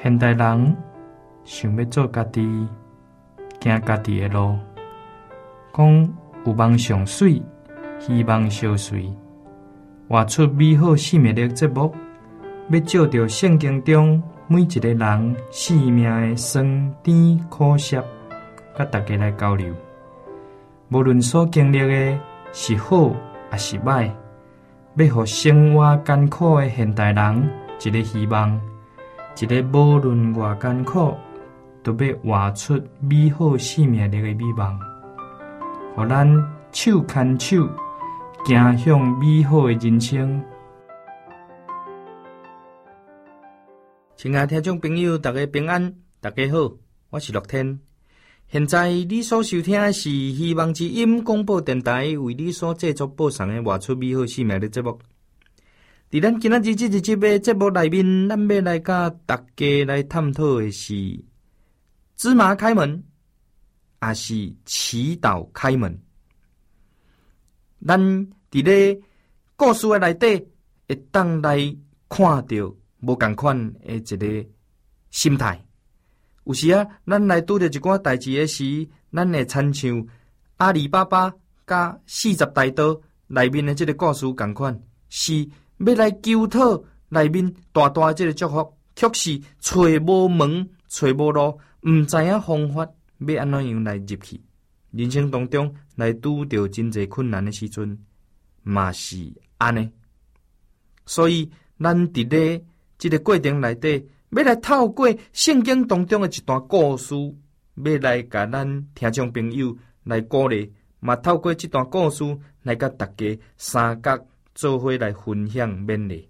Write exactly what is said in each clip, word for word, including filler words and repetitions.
现代人想要做家己，行家己的路，讲有梦上水，希望相随，活出美好生命的节目，要照着圣经中每一个人生命的酸甜苦涩，甲大家来交流。无论所经历的是好还是歹，要互生活艰苦的现代人一个希望，一个无论偌艰苦，都要活出美好生命力的美梦，互咱手牵手，行向美好的人生。亲爱的听众朋友，大家平安，大家好，我是乐天。现在你所收听的是希望之音广播电台为你所制作播送的活出美好生命的节目。在咱今仔日这一集的节目内面，咱要来甲大家来探讨的是芝麻开门，还是祈祷开门？咱伫咧故事的内底，会当来看到无同款的一个心态。有时啊，咱来拄着一寡代志的时，咱会亲像阿里巴巴甲四十大盗内面的这个故事同款，是要来求讨内面大大的这个祝福，却是找无门、找无路，毋知影方法要安怎样来入去。人生当中来拄着真侪困难的时阵，嘛是安尼。所以咱伫咧这个过程内底，要来透过圣经当中的一段故事，要来甲咱听众朋友来鼓励，嘛透过这段故事来甲大家三角做伙来分享勉励。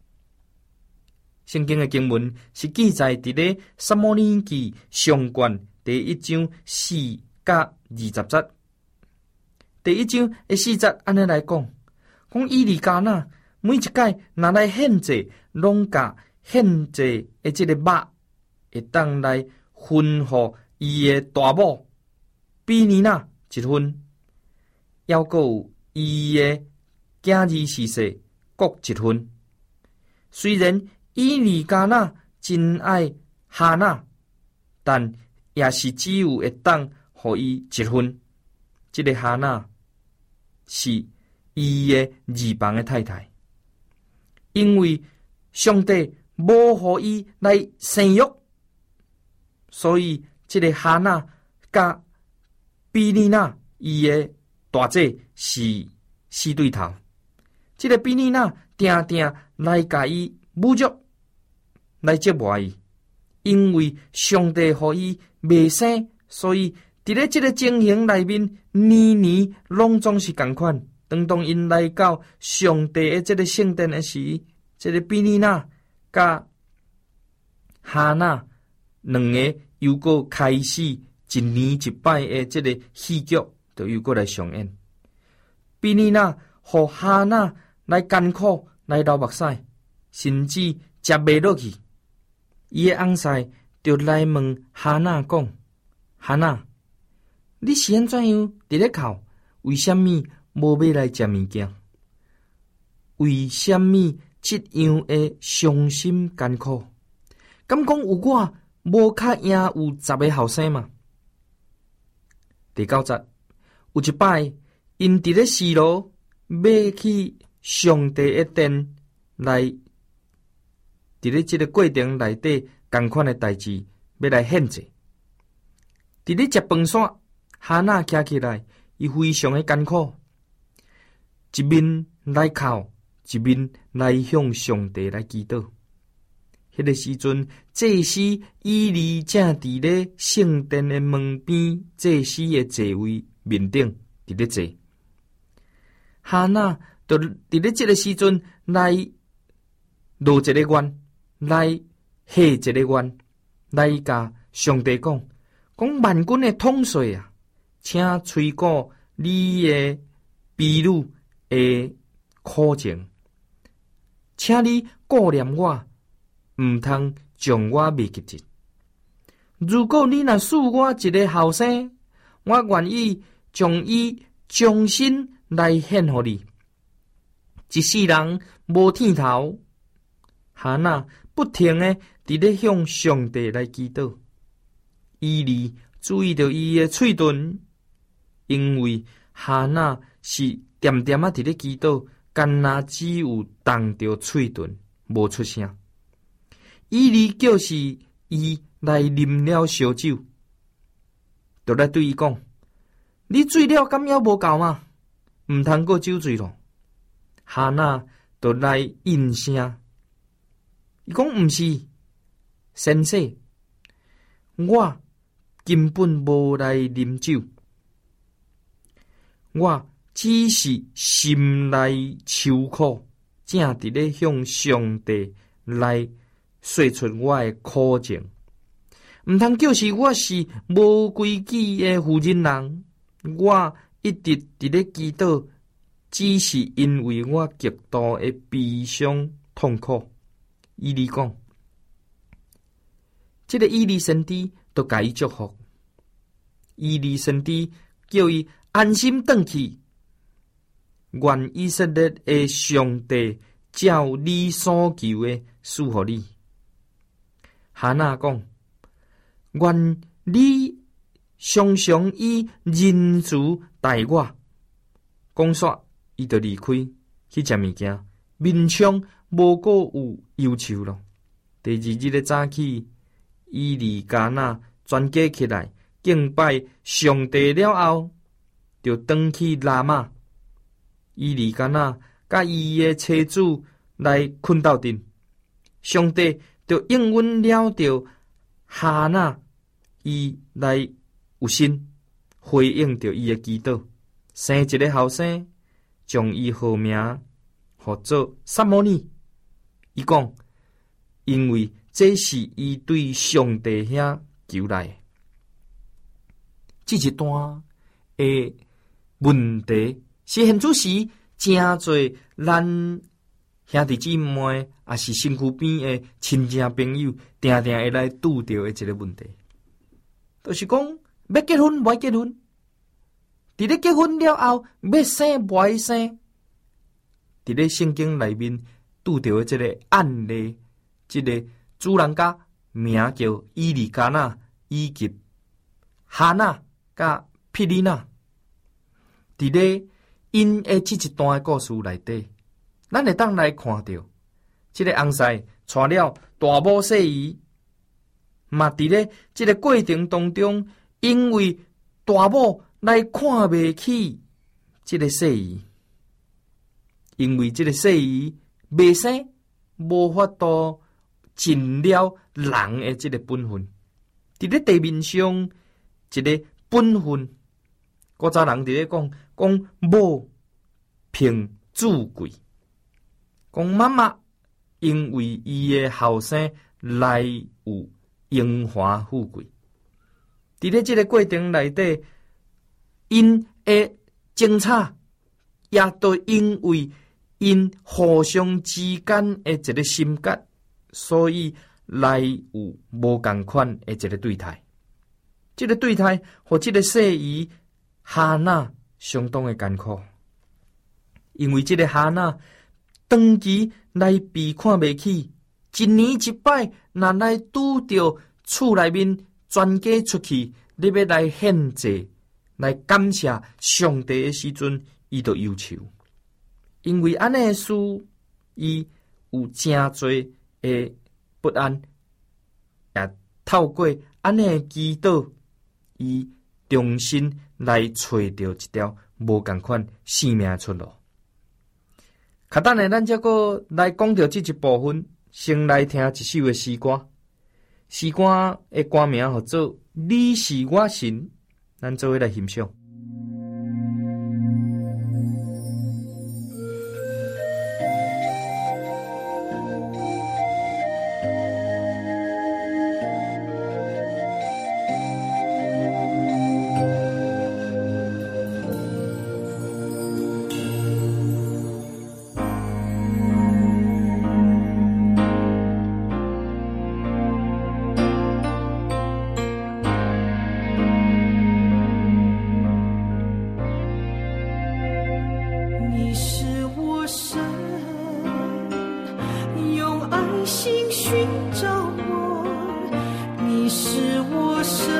圣经的经文是记载伫咧撒母耳记上卷第一章四甲二十节。第一章的四节安尼来讲，讲以利加那每一届拿来献祭，拢甲献祭的这个肉，会当来分互伊的大某比尼娜一份，还阁有伊的囝儿侍世各一份。虽然以利加那真爱哈娜，但也是只有会当互伊一份。这个哈娜是伊的二房的太太，因为上帝无互伊来生育，所以这个哈娜甲比尼娜伊的大姐是死对头。这个比尼娜定定来甲伊侮辱，来折磨伊，因为上帝互伊未生，所以伫咧这个情形内面，年年拢总是共款。当当因来到上帝的这个圣殿的时，这个比尼娜甲哈娜两个又过开始一年一摆的这个戏剧，就又过来上演。比尼娜和哈娜来艰苦，来流目屎，甚至食袂落去。伊的翁婿就来问哈娜讲：哈娜，你是安怎样伫咧哭？为什么无要来食物件？为什么这样的伤心艰苦？敢讲有我无较赢有十个后生嘛？第九节有一摆，因伫咧示罗要去上帝的殿来，伫咧这个过程内底同款的代志要来献祭。伫咧食饭线，哈娜徛起来，伊非常的艰苦，一面来哭，一面来向上帝来祈祷。迄个时阵，祭司以利正伫咧圣殿的门边，祭司的座位面顶伫咧坐。哈娜就伫咧这个时阵来落一个愿，来下一个愿，来甲上帝讲：讲万军的统帅啊，请垂顾你的婢女的苦情，请你顾念我。毋通将我灭绝尽。如果你若赐我一个后生，我愿意将伊终身来献互你。一世人无剃头，哈娜不停的伫咧向上帝来祈祷。伊利注意到伊的喙唇，因为哈娜是点点啊伫咧祈祷，干那只有动着喙唇，无出声。伊利叫是伊来啉了烧酒，就来对伊讲：你醉了敢还无够吗？毋通过酒醉咯。哈娜就来应声，伊讲毋是，先生，我根本无来啉酒，我只是心内愁苦，正伫咧向上帝来说出我的苦情。毋通叫是我是无规矩的妇人人，我一直伫咧祈祷，只是因为我极度的悲伤痛苦。伊利讲，这个伊利先知都甲伊祝福，伊利先知叫伊安心转去，愿以色列的上帝照你所求的赐予你。哈娜讲，愿你常常以仁慈待我。讲煞，伊就离开去食物件，面上无过有忧愁咯。第二日的早起，伊利加那全家起来敬拜上帝了后，就转去拉玛。伊利加那甲伊的妻子来困斗阵，上帝就应允了着哈娜，伊来有心回应着伊的祈祷，生一个后生，将伊号名号做撒摩尼。伊讲，因为这是伊对上帝遐求来的。这一段的问题是现主时真侪咱兄弟姊妹也是身躯边的亲戚朋友，定定会来拄着的一个问题，就是讲要结婚无结婚，伫咧结婚了后要生无爱生，伫咧圣经内面拄着的这个案例，这个主人家名叫伊利加那以及哈娜甲毗尼娜，伫咧因的这一段的故事内底，咱会当来看到，这个翁婿娶了大某细姨，嘛伫咧这个过程当中，因为大某来看袂起这个细姨，因为这个细姨未生，无法度尽了人的这个本分，伫咧地面上一个本分，古早人伫咧讲讲某凭主贵。讲妈妈因为伊的后生来有荣华富贵，伫咧这个过程内底，因的争吵也都因为因互相之间的一个心结，所以来有无共款的一个对待。这个对待和这个细姨哈娜相当的艰苦，因为这个哈娜长期来被看袂起，一年一摆，若来拄着厝内面全家出去，你要来献祭、来感谢上帝的时阵，伊就忧愁。因为安尼的事，伊有真侪的不安，也透过安尼的祈祷，伊重新来找到一条无共款生命的出路。较等下，咱则个来讲到这一部分，先来听一首的诗歌。诗歌的歌名叫做《你是我神》，咱做伙来欣赏。 你是我神，用爱心。 寻找我，你是我神，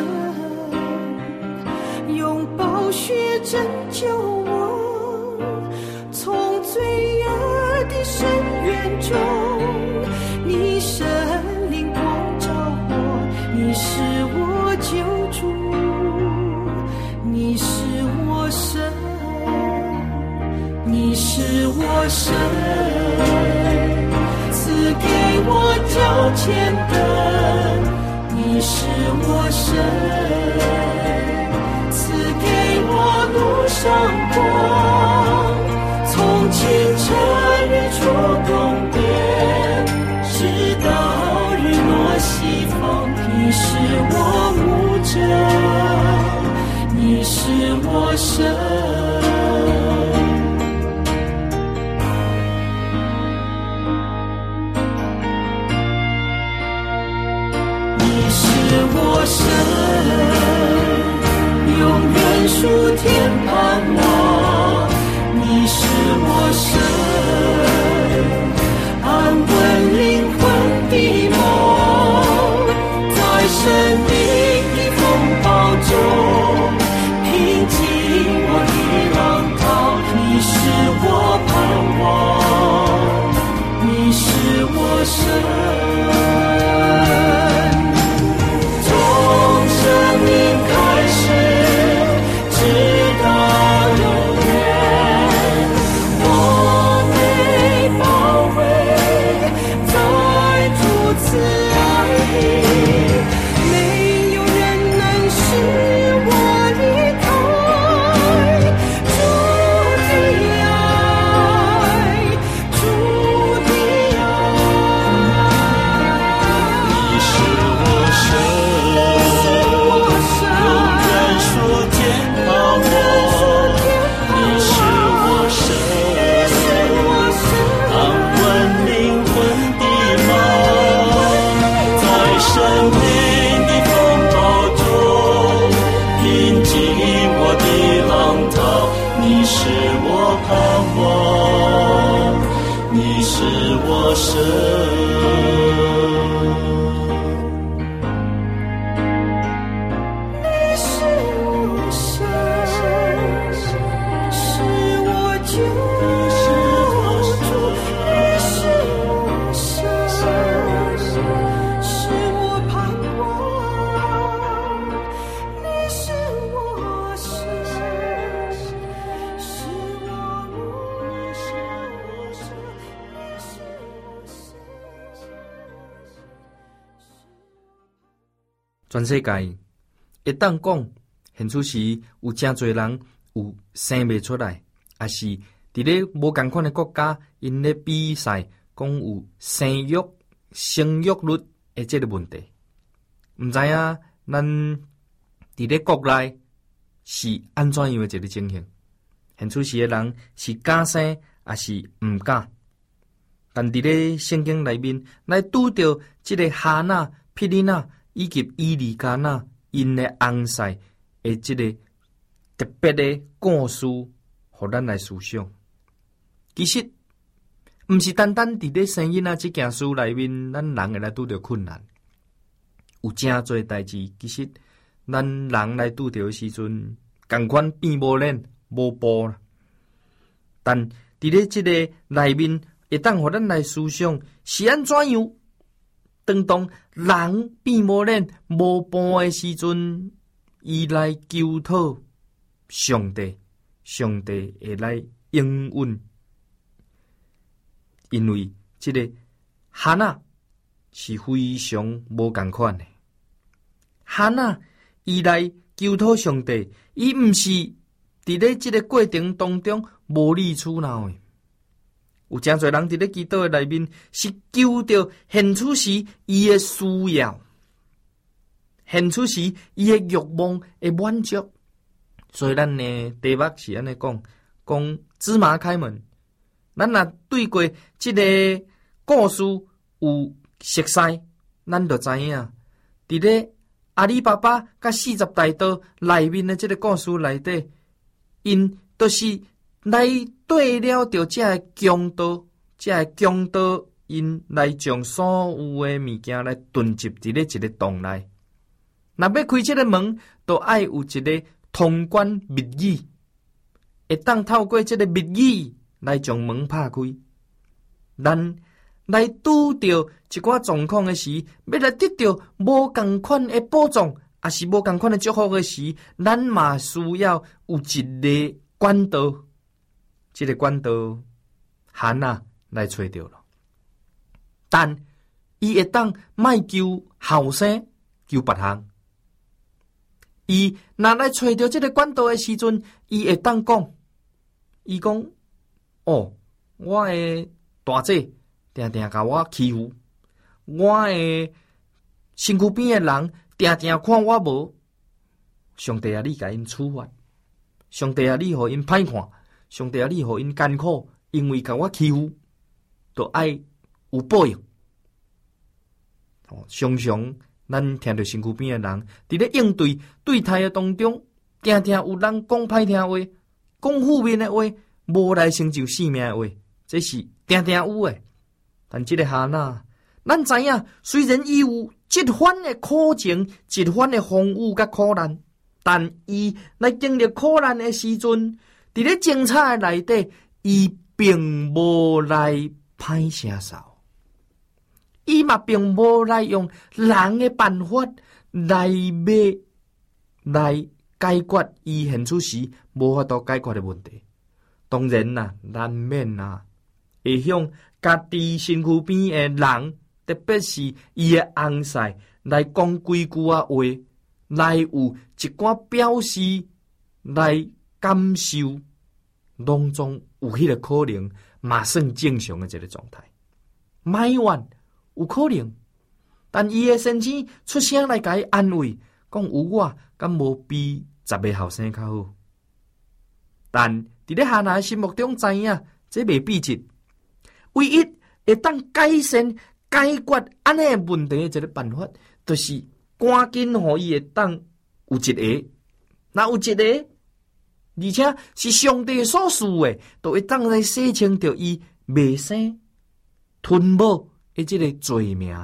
用宝血拯救我，从罪恶的深渊中，你神灵光照我，你是我救主，你是我神，你是我神，赐给我脚前灯，你是我神，赐给我路上光，从清晨日出东边，直到日落西方，你是我牧者，你是我神。我神永远属天盼望，你是我神，安稳灵魂的梦，在生命的风暴中平静我的浪涛，你是我盼望，你是我神。生命开始，直到永远，我被包围在主慈爱里，没有人能使我离开主的爱，主的爱。你是我神。我神，你是我神，是我救主，你是我神，是我盼望，你是我神，是我牧者。 全世界会当讲，现此时有真侪人有生袂出来，也是伫咧无共款的国家，因咧比赛讲有生育生育率的这个问题。毋知影咱伫咧国内是安怎样的一个情形？现此时的人是敢生，也是毋敢？但伫咧圣经内面，来拄着即个哈娜、毗尼娜以及伊利加娜因的翁婿的即个特别的故事，互咱来思想。其实，毋是单单伫咧生囡仔即件事内面，咱人会来拄着困难。有真侪代志，其实咱人来拄着的时阵，共款变无链、无步啦。但伫咧即个内面，会当互咱来思想，是安怎样？当当人变无链、无步的时阵，伊来求讨上帝，上帝会来应允，因为这个哈娜是非常无共款的。哈娜伊来求讨上帝，伊毋是伫咧这个过程当中无理取闹的。有真侪人伫咧祈祷的内面，是求着现此时伊的需要，现此时伊的欲望会满足。所以咱呢，题目是安尼讲，讲芝麻开门。咱若对过即个故事有熟悉，咱就知影，伫咧阿里巴巴甲四十大盗内面的即个故事内底，因都是来对了着这个强盗，这个强盗因来将所有的物件来囤积伫咧一个洞内。若要开这个门，都爱有一个通关密语，会当透过这个密语来将门拍开。咱来拄到一寡状况的时，要来得到无同款的保障，也是无同款的祝福的时，咱嘛需要有一个管道。这个管道，哈娜来找到了，但伊会当卖求后生，求别项。伊若来找到这个管道的时阵，伊会当讲，伊讲，哦，我的大姐定定甲我欺负，我的身躯边的人定定看我无，上帝啊，你甲因处罚，上帝啊，你互因歹看。上帝啊，你互因艰苦，因为甲我欺负，就爱有报应。哦，常常咱听到身躯边的人伫咧应对对待的当中，定定有人讲歹听话，讲负面的话，无来成就性命的话，这是定定有诶。但这个哈娜，咱知影，虽然伊有一番的苦情，一番的风雨甲苦难，但伊来经历苦难的时阵，伫咧精彩的内底，伊并无来歹声嗽，伊嘛并无来用人的办法来要来解决伊现此时无法度解决的问题。当然啦，难免啦，会向家己身躯边的人，特别是伊的翁婿来讲几句啊话，来有一寡表示来感受。拢总有迄个可能，嘛算正常的一个状态。埋怨有可能，但伊的先生出声来甲伊安慰，讲有我，敢无比十个后生较好。但伫咧哈娜的心目中知影，这袂必值。唯一会当改善解决安尼的问题的一个办法，就是赶紧互伊会当有一个，若有一个。而且是上帝所赐的，都会当来洗清掉伊未生吞没的这个罪名。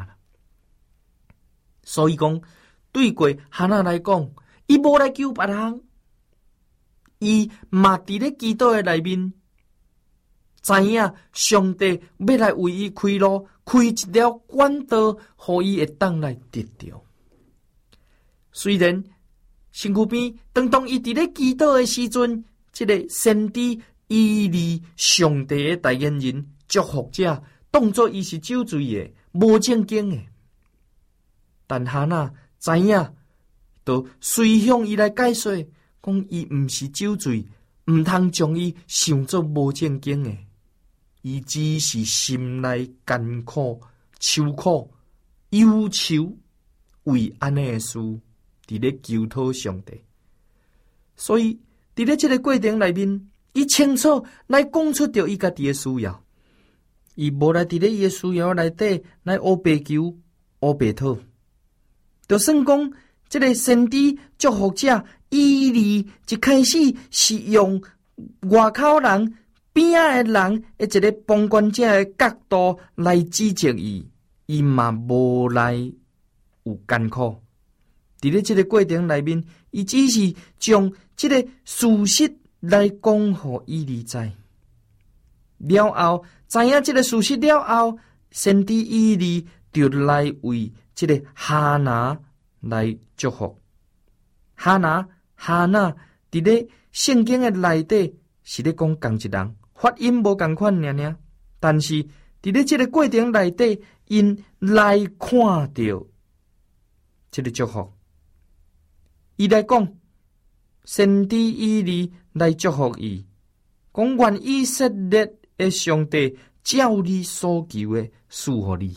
所以讲，对过哈娜来讲，伊无来求别项，伊嘛伫咧祈祷的内面，知影上帝要来为伊开路，开一条管道，互伊会当来得到。虽然身躯边，当当伊伫咧祈祷的时阵，这个先知伊离上帝的代言人、祝福者，当作伊是酒醉的、无正经的。但哈娜知影，就随向伊来解说，讲伊毋是酒醉，毋通将伊想作无正经的，伊只是心内艰苦、愁苦、忧愁，为安尼的事。伫咧求讨上帝，所以伫咧这个过程内面，伊清楚来讲出着伊家己的需要，伊无来伫咧伊的需要内底来乌白求、乌白讨。就算讲这个先知祝福者，伊离一开始是用外口人边仔的人的一个旁观者的角度来指责伊，伊嘛无来有艰苦。伫咧这个过程内面，伊只是将这个事实来讲互伊理知。了后，知影这个事实了后，先知伊利就来为这个哈拿来祝福。哈拿哈拿伫咧圣经的内底是咧讲同一人，发音无共款尔尔，但是伫咧这个过程内底，因来看到这个祝福。伊来讲，先知以利来祝福伊，讲愿以色列的上帝照你所求的赐予你，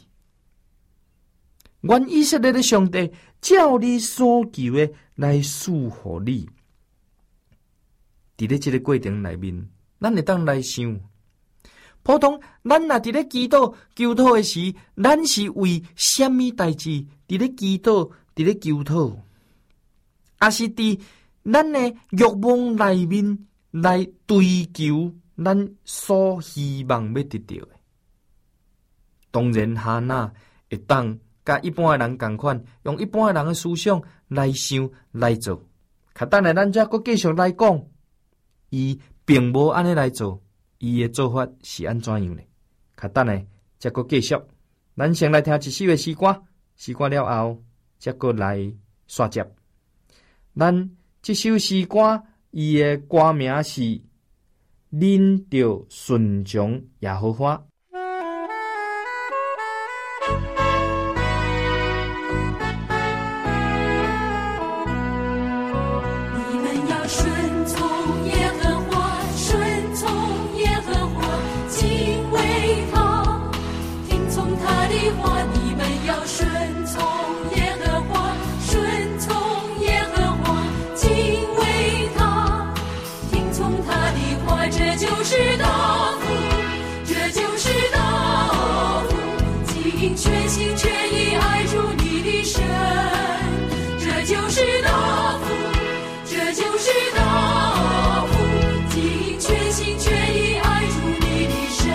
愿以色列的上帝照你所求的来赐予你。伫咧这个过程内面，咱会当来想，普通咱若伫咧祈祷求讨的时，咱是为什么代志伫咧祈祷伫咧求讨？也是伫咱的欲望内面来追求咱所希望要得到的， 当然哈娜会当甲一般的人同款，用一般的人的思想来想来做。较等下咱则阁继续来讲，伊并无安尼来做，伊的做法是安怎样呢？较等下则阁继续，咱先来听一首的诗歌，诗歌了后则阁来刷接。咱这首诗歌，伊的歌名是《恁着顺从耶和华》。 你们要顺从耶和华，顺从耶和华，敬畏他，听从他的话。你们要顺从耶和华，顺从耶和华，敬畏他，听从他的话。这就是大福，这就是大福，尽全心全意爱主你的神。这就是大福，这就是大福，尽全心全意爱主你的神。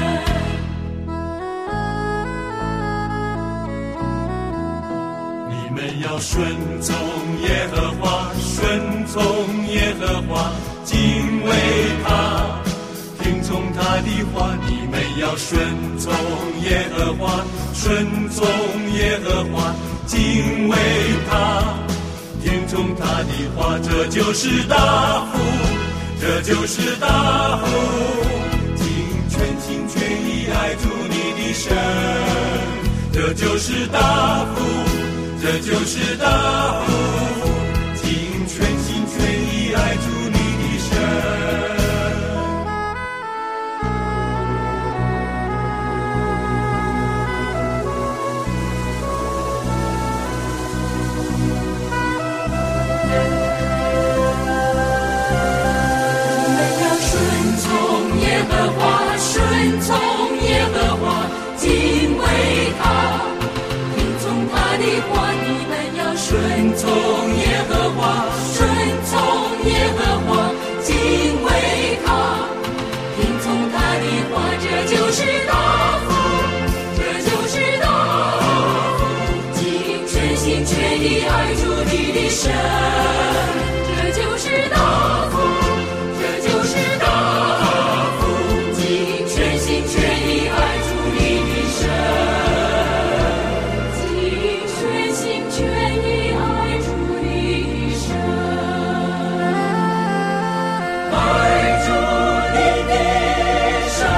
你们要顺从耶和华，顺从耶和华，敬畏他，听从他的话。你们要顺从耶和华，顺从耶和华，敬畏他，听从他的话。这就是大福，这就是大福，尽全心全意爱主你的神。这就是大福，这就是大福，尽全心全意爱主你的神。 顺从耶和华，敬畏他，听从他的话。你们要顺从耶和华，顺从耶和华，敬畏他，听从他的话。这就是大福，这就是大福，尽全心全意爱主你的神。这就是大福，这就是大福，全心全意爱主你的神，尽全心全意爱主你的神，爱主你的神。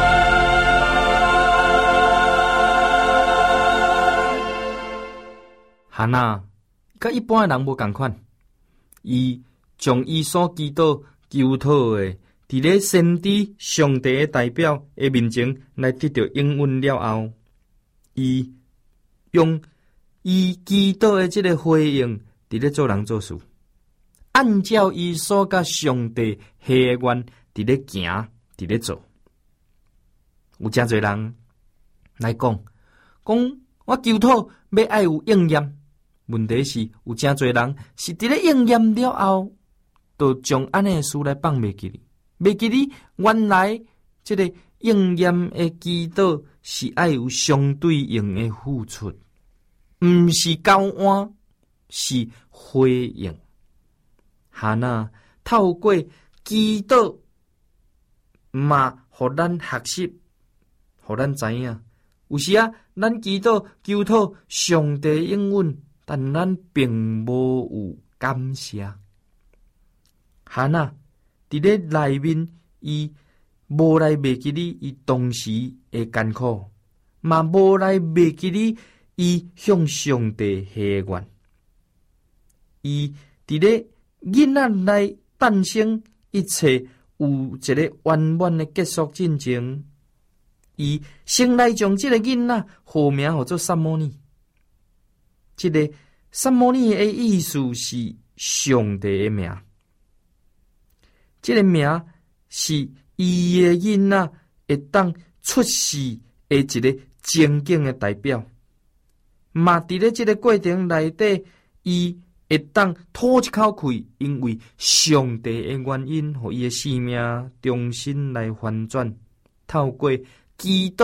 哈娜，甲一般的人无同款，伊将伊所祈祷求讨的。伫咧先知上帝的代表的面前来得到应允了后，伊用伊祈祷的这个回应，伫咧做人做事，按照伊所甲上帝下的愿，伫咧行，伫咧做。有真侪人来讲，讲我求讨要爱有应验，问题是有真侪人是伫咧应验了后，就将安尼的事来放袂记哩。袂记哩，原来这个应验的祈祷是爱有相对应的付出，毋是交换，是回应。哈娜透过祈祷，嘛，互咱学习，互咱知影，有时啊，咱祈祷求讨上帝应允，但咱并无有感谢。哈娜。伫咧内面，伊无来袂记哩，伊当时的艰苦，嘛无来袂记哩，伊向上帝下愿。伊伫咧囡仔来诞生，一切有一个圆满的结束进程。伊先来将这个囡仔号名叫做撒摩尼。这个撒摩尼的意思是上帝的名。这个名是伊的囡仔会当出世的一个情景的代表，嘛伫咧这个过程内底，伊会当吐一口气，因为上帝的原因，互伊的生命重新来翻转，透过祈祷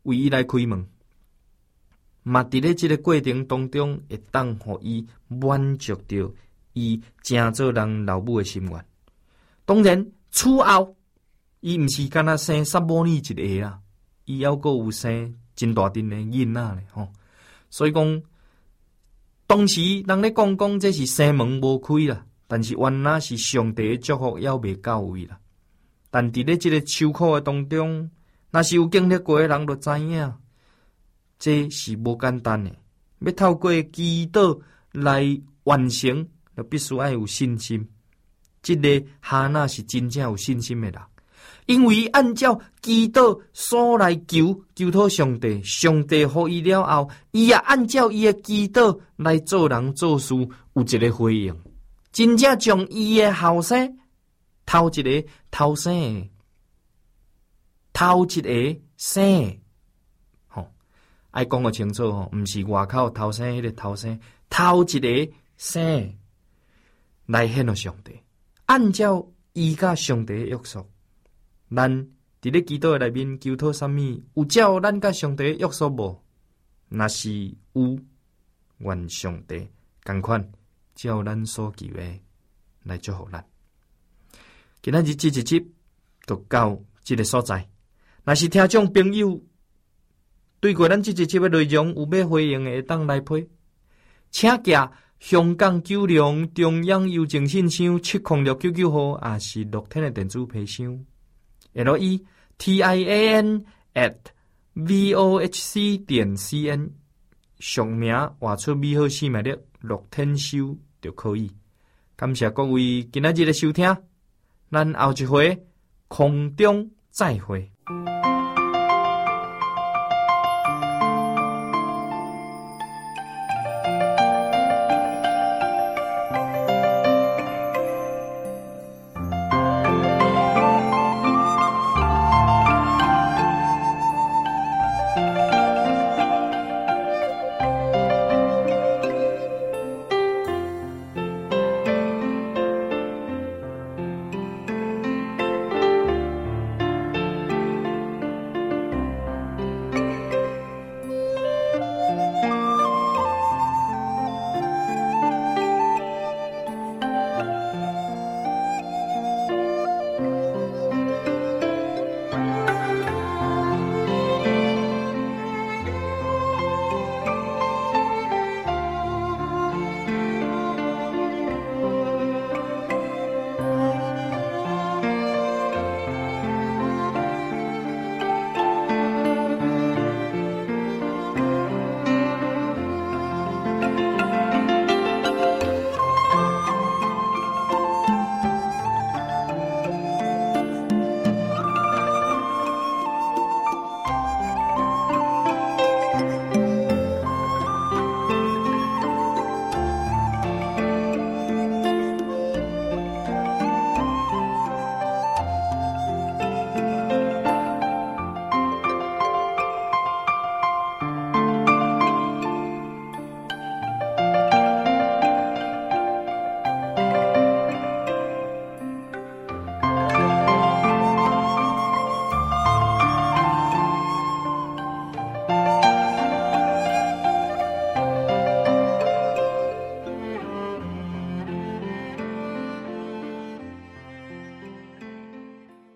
为伊来开门，嘛伫咧即个过程当中，会当互伊满足着伊正做人老母的心愿。当然，此后伊毋是干那生撒母耳一个啦，伊还阁有生真大阵的囡仔咧吼。所以讲，当时人咧讲讲这是生门无开啦，但是原来是上帝的祝福还未到位啦。但伫咧即个受苦的当中，若是有经历过的人就知影，这是无简单的。要透过祈祷来完成，就必须要有信心。即、这个哈娜是真正有信心的人，因为按照祈禱所來求求討上帝，上帝予伊了後，伊也按照伊的祈禱來做人做事，有一個回應，真正將伊的後生頭一個頭生頭一個生，吼，愛講個清楚吼，毋是外口頭生迄個頭生，頭一個生來獻予上帝。按照伊甲上帝的約束，咱佇咧祈禱內面求討啥物？有照咱甲上帝的約束無？若是有，願上帝同款照咱所求的來祝福咱。今仔日這一集就到這個所在。若是聽眾朋友對過咱這一集的內容有要回應的，會當來批，請寄香港九龍中央郵政信箱七零六九九號，也是樂天的電子批箱 L E T I A N at V O H C 點 C N， 俗名畫出美好生命力樂天收就可以。感謝各位今仔日的收聽，咱後一回空中再會。